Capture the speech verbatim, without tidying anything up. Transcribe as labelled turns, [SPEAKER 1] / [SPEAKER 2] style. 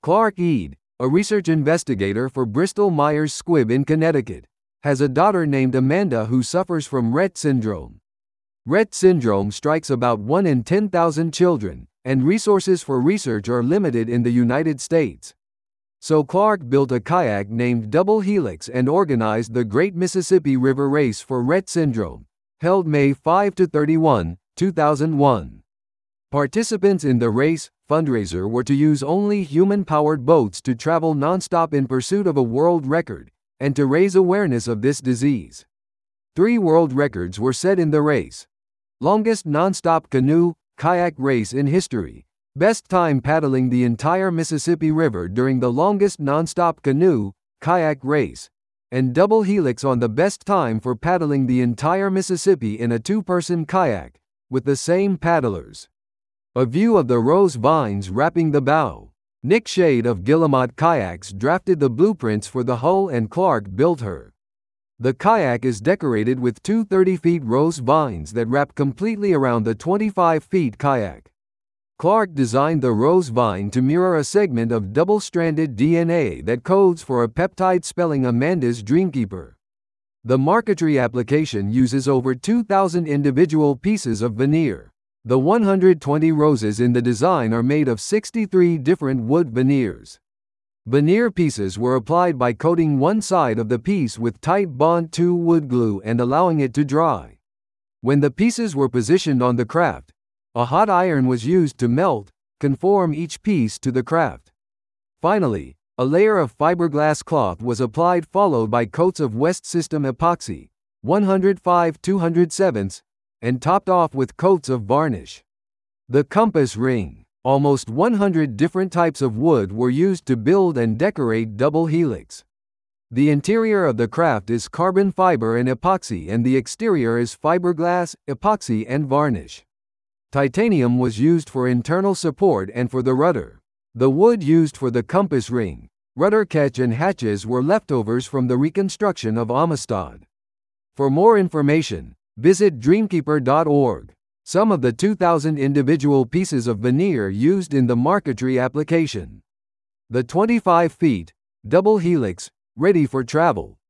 [SPEAKER 1] Clark Eade, a research investigator for Bristol Myers Squibb in Connecticut, has a daughter named Amanda who suffers from Rett syndrome. Rett syndrome strikes about one in ten thousand children, and resources for research are limited in the United States. So Clark built a kayak named Double Helix and organized the Great Mississippi River Race for Rett syndrome, held May fifth to thirty-first, two thousand one. Participants in the race fundraiser were to use only human-powered boats to travel nonstop in pursuit of a world record, and to raise awareness of this disease. Three world records were set in the race. Longest nonstop canoe, kayak race in history. Best time paddling the entire Mississippi River during the longest nonstop canoe, kayak race. And double helix on the best time for paddling the entire Mississippi in a two-person kayak, with the same paddlers. A view of the rose vines wrapping the bow. Nick Shade of Guillemot Kayaks drafted the blueprints for the hull and Clark built her. The kayak is decorated with two thirty feet rose vines that wrap completely around the twenty-five feet kayak. Clark designed the rose vine to mirror a segment of double-stranded D N A that codes for a peptide spelling Amanda's Dreamkeeper. The marquetry application uses over two thousand individual pieces of veneer. The one hundred twenty roses in the design are made of sixty-three different wood veneers. Veneer pieces were applied by coating one side of the piece with tight Bond two wood glue and allowing it to dry. When the pieces were positioned on the craft, a hot iron was used to melt, conform each piece to the craft. Finally, a layer of fiberglass cloth was applied followed by coats of West System epoxy, one oh five two hundred sevenths, and topped off with coats of varnish. The compass ring. Almost one hundred different types of wood were used to build and decorate Double Helix. The interior of the craft is carbon fiber and epoxy and the exterior is fiberglass, epoxy and varnish. Titanium was used for internal support and for the rudder. The wood used for the compass ring, rudder catch and hatches were leftovers from the reconstruction of Amistad. For more information, visit dreamkeeper dot org. Some of the two thousand individual pieces of veneer used in the marquetry application. The twenty-five feet, double helix, ready for travel.